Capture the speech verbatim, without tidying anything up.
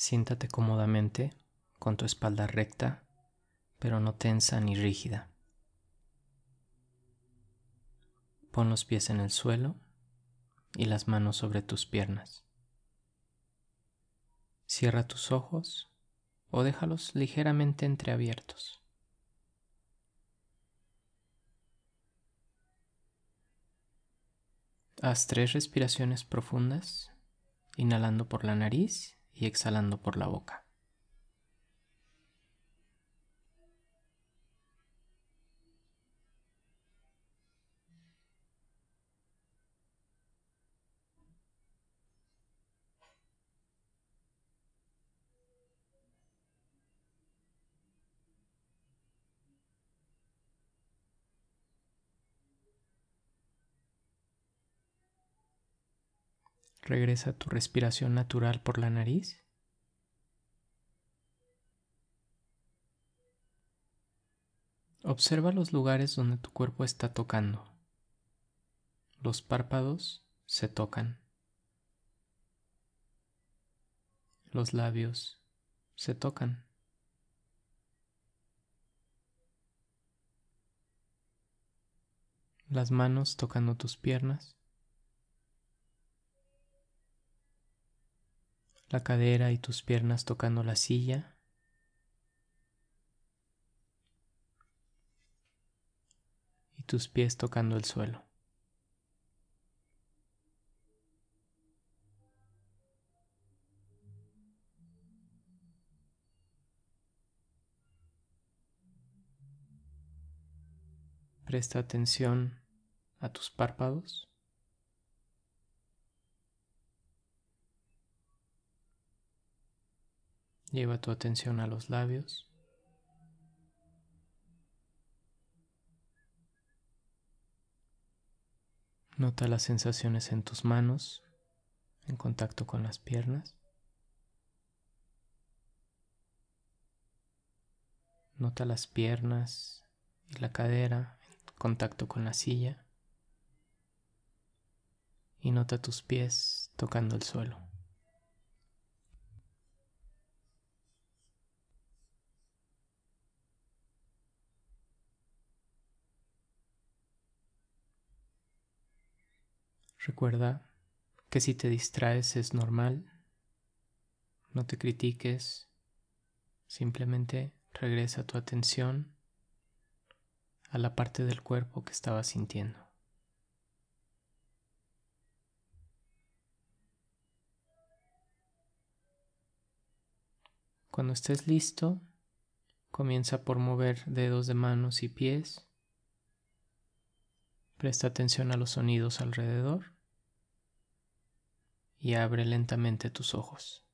Siéntate cómodamente con tu espalda recta, pero no tensa ni rígida. Pon los pies en el suelo y las manos sobre tus piernas. Cierra tus ojos o déjalos ligeramente entreabiertos. Haz tres respiraciones profundas, inhalando por la nariz y exhalando por la boca. Regresa a tu respiración natural por la nariz. Observa los lugares donde tu cuerpo está tocando. Los párpados se tocan. Los labios se tocan. Las manos tocando tus piernas. La cadera y tus piernas tocando la silla. Y tus pies tocando el suelo. Presta atención a tus párpados. Lleva tu atención a los labios. Nota las sensaciones en tus manos en contacto con las piernas. Nota las piernas y la cadera en contacto con la silla. Y nota tus pies tocando el suelo. Recuerda que si te distraes es normal. No te critiques. Simplemente regresa tu atención a la parte del cuerpo que estabas sintiendo. Cuando estés listo, comienza por mover dedos de manos y pies. Presta atención a los sonidos alrededor y abre lentamente tus ojos.